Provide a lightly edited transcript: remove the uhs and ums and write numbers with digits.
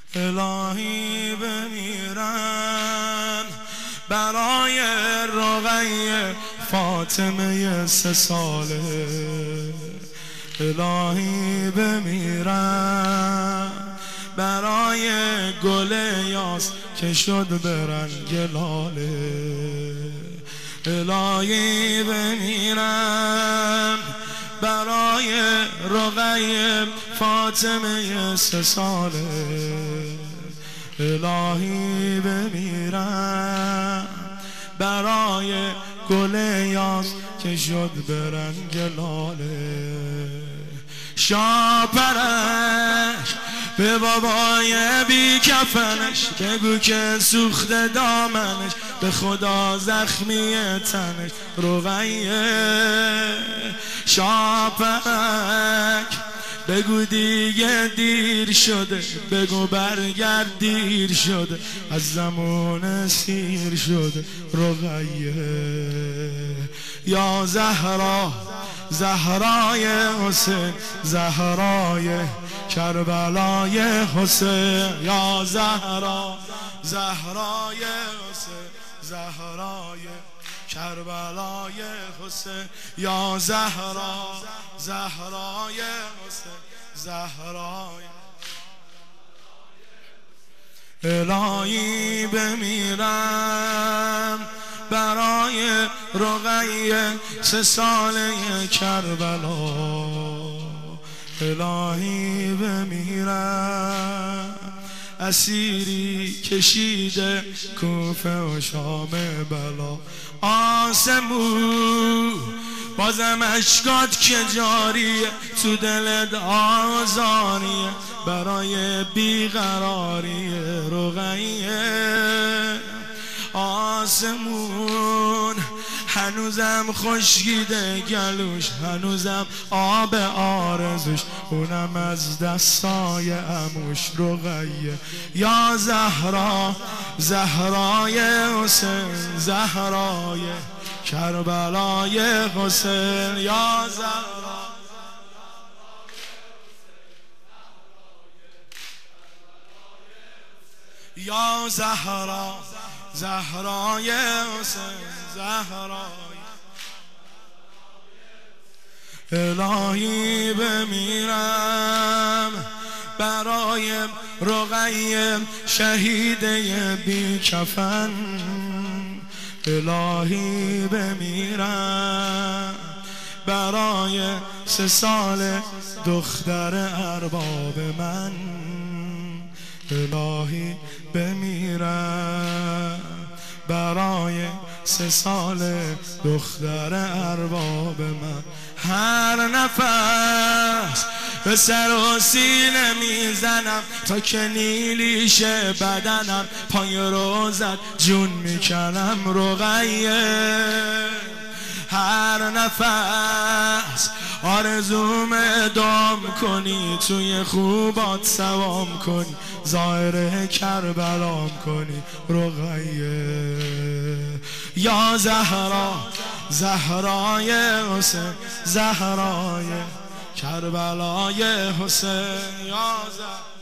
الهی بمیرم برای رقیه فاطمه 3 ساله. الهی بمیرم برای گل یاس که شد به رنگ لاله. الهی بمیرم برای رقیه فاطمه 3 ساله. الهی بمیرم برای گل یاس که شد به رنگ لاله. شاپرش به بابای بی کفنش بگو که سوخت دامنش، به خدا زخمی تنش رقیه. شاپرک بگو دیگه دیر شده، بگو برگرد دیر شده، از زمان سیر شده رقیه. یا زهرا زهرای حسین، زهرای کربلای حسین. یا زهرا زهرای حسین، زهرای کربلای حسین. یا زهرا زهرای حسین، زهرای. الهی بمیرم برای رقیه 3 ساله کربلا. الهی بمیرم اسیری کشیده کوفه و شام بلا. آسمون بازم اشکات که جاریه، تو دلت آزاریه برای بیقراری رقیه. آسمون هنوزم خشکیده گلوش، هنوزم آب آرزوش، اونم از دستای عموش رقیه. یا زهرا زهرای حسین، زهرای کربلای حسین. یا زهرا یا زهرا زهرای حسین، زهرای. الهی بمیرم برای رقیه شهیده بی کفن. الهی بمیرم برای 3 سال دختر ارباب من. الهی بمیرم برای 3 سال دختر ارباب من. هر نفس به سر و سینه میزنم تا که نیلیشه بدنم، پای روزت جون میکنم رقیه. هر نفس آرزوم ادام کنی، توی خوبات سوام کنی، ظاهر کربلام کنی رقیه. یا زهرا زهرای حسین، زهرای کربلای حسین. یا زهرا